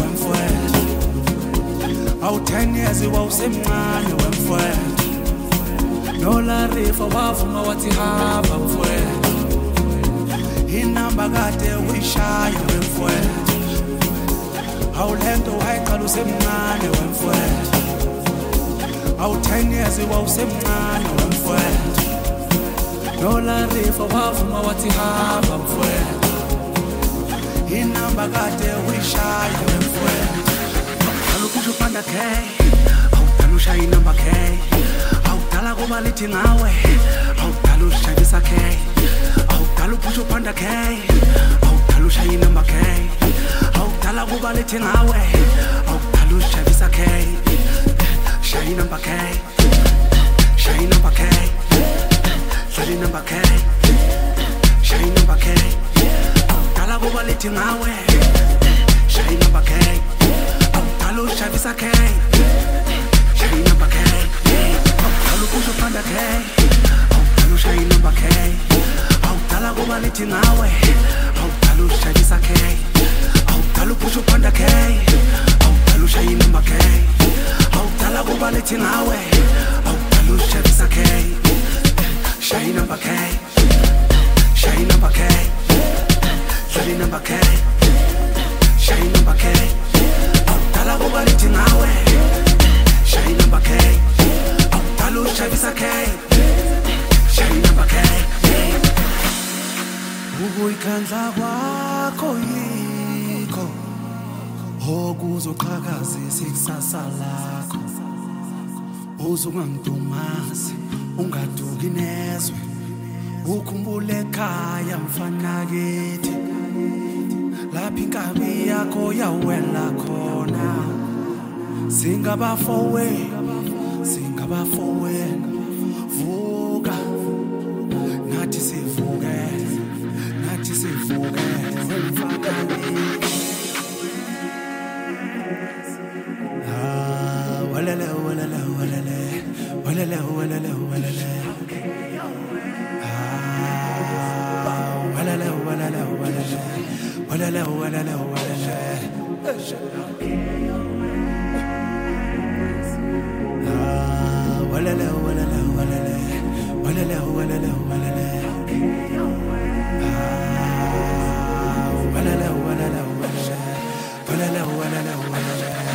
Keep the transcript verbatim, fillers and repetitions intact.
wemfowethu. Awu ten years wawusemncane wemfowethu. Nolarifa wavuma wathi hamba mfowethu. Inamba kade uyishaya wemfowethu. Awu lento wayiqala usemncane wemfowethu. Awu ten years wawusemncane wemfowethu. Nolarifa wavuma wathi hamba mfowethu. Inamba kade uyishaya wemfowethu. Awukusho panda K, awudala ushaya inamba K. Awudala kuba lithi ngawe, awudala ushayisa K. Awudala uphusho panda K, awudala ushaya inamba K. Awudala kuba lithi ngawe, awudala ushayisa K. Shaya inamba K, shaya inamba K. Shaya inamba K, shaya inamba K. Awudala kuba lithi ngawe, shaya inamba K. Awudala ushayisa K. Shaya inamba K. Awudala uphusho panda K, awudala ushaya inamba K. Awudala kuba lithi ngawe, awudala ushayisa K. Awudala uphusho panda K, awudala ushaya inamba K. Awudala kuba lithi ngawe, awudala ushayisa K. Shaya inamba K, shaya inamba K. Shaya inamba K, shaya inamba K. Awudala kuba lithi ngawe, shaya inamba K. Awudala ushayisa K. Shaya inamba K. Ukuyikhandla kwakho yikho okuzoqhakazisa ikusasa lakho. Uzungangidumazi ungaduki nezwe, ukhumbule ekhaya mfana kithi, lapha inkabi yakho yawela khona. Singabafowenu, singabafowenu, vuka nathi sivuke, nathi sivuke mfana kithi. Ah, walele walele walele walele walele walele. Ah, walele walele walele walele walele walele. Ah, walele walele walele walele walele walele. Ah, walele walele walele walele walele walele.